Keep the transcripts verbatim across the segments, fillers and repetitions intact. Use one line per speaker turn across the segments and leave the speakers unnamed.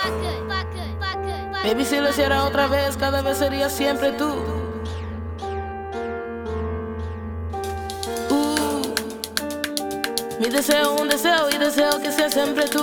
Baby, si lo hiciera otra vez, cada vez sería siempre tú. Uh, mi deseo, un deseo y deseo que sea siempre tú.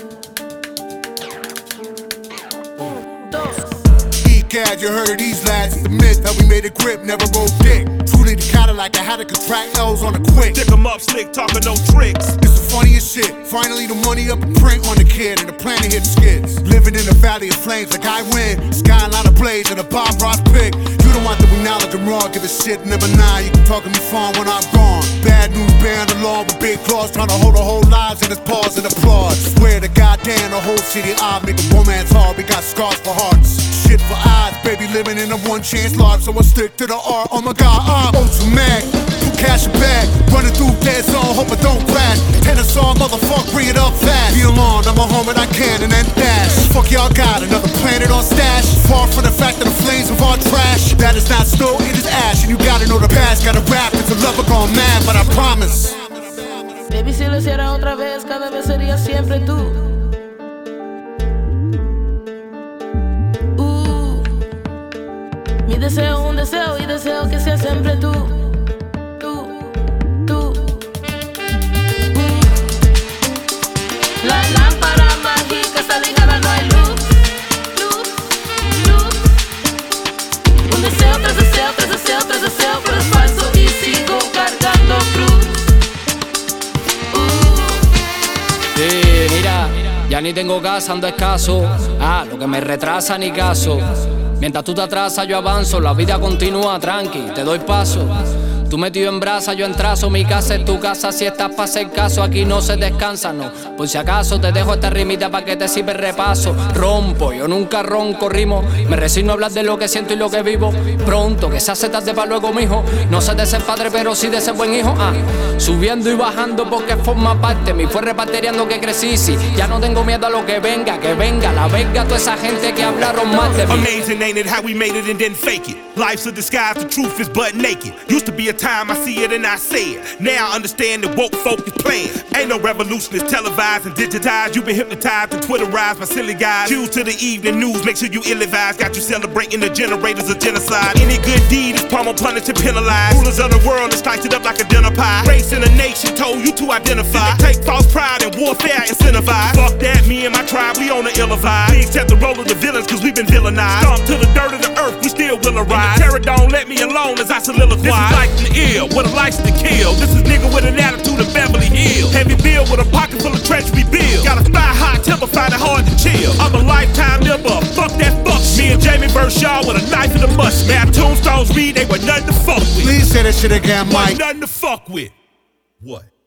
You heard of these lads, it's the myth that we made a grip, never rolled dick. Truly the Cadillac, I had to contract L's on a quick.
Dick 'em up, slick, talking no tricks.
It's the funniest shit. Finally the money up and print on the kid, and the plan to hit skids. Living in the valley of flames like I win. Skyline of blades and a Bob Ross pick. You don't want to acknowledge I'm wrong, give a shit, never nine. You can talk to me fine when I'm gone. Bad news bearing the law with big claws, trying to hold a whole lives in his paws and applaud. Swear to goddamn the whole city I make a romance hard. We got scars for hearts, shit for eyes. Baby, living in a one chance life, so I stick to the art. Oh my god, I'm oh too mad. Two cash a bag, running through dead zone, hope I don't crash. Tennis song, motherfucker, bring it up fast. Be alone, I'm a home and I can and then dash. Fuck y'all got another planet on stash. Far from the fact that the flames of our trash. That is not snow, it is ash. And you gotta know the past, gotta rap. It's a lover gone mad, but I promise.
Baby, si lo hiciera otra vez, cada vez sería siempre tú. Mi deseo, un deseo y deseo que sea siempre tú. Tú, tú. Mm. La lámpara mágica está ligada, no hay luz. Luz, luz. Un deseo tras deseo, tras deseo, tras deseo, pero es falso y sigo cargando cruz. Uh.
Sí, mira, ya ni tengo casa, ando escaso. Ah, lo que me retrasa ni caso. Mientras tú te atrasas, yo avanzo. La vida continúa, tranqui, te doy paso. Tú metido en brasa, yo en trazo. Mi casa es tu casa, si estás pa' hacer caso. Aquí no se descansa, no. Por si acaso te dejo esta rimita pa' que te sirva el repaso. Rompo, yo nunca ronco, rimo. Me resigno a hablar de lo que siento y lo que vivo. Pronto, que se hace tarde pa' luego, mijo. No sé de ser padre, pero sí de ser buen hijo. Ah, subiendo y bajando porque forma parte. Mi fue repatriando que crecí, sí. Ya no tengo miedo a lo que venga, que venga. La venga toda esa gente que hablaron más de mí.
Amazing, ain't it, how we made it and didn't fake it. Life's a disguise, the truth is butt naked. Used to be a time I see it and I say it. Now I understand that woke folk is playing. Ain't no revolution, it's televised and digitized. You've been hypnotized and Twitterized by silly guys. Choose to the evening news, make sure you ill-advised. Got you celebrating the generators of genocide. Any good deed is pummel, punished and penalized. Rulers of the world is sliced it up like a dinner pie. Race in a nation told you to identify. Take false pride and warfare incentivized. Fuck that, me and my tribe, we on the ill vibe. We accept the role of the villains cause we've been villainized. Stomp to the dirt of the earth, we still will arise. Terror don't let me alone as I solidify. This is life and ill, with a license to kill. This is nigga with an attitude of Beverly Hills. Heavy bill with a pocket full of treasury bills. Got a thigh high temper, find it hard to chill. I'm a lifetime liver, fuck that fuck. Me and Jamie Vershaw with a knife in the bust. Man, tombstones read, they were nothing to fuck with.
Please say that shit again, Mike.
Nothing to fuck with. What?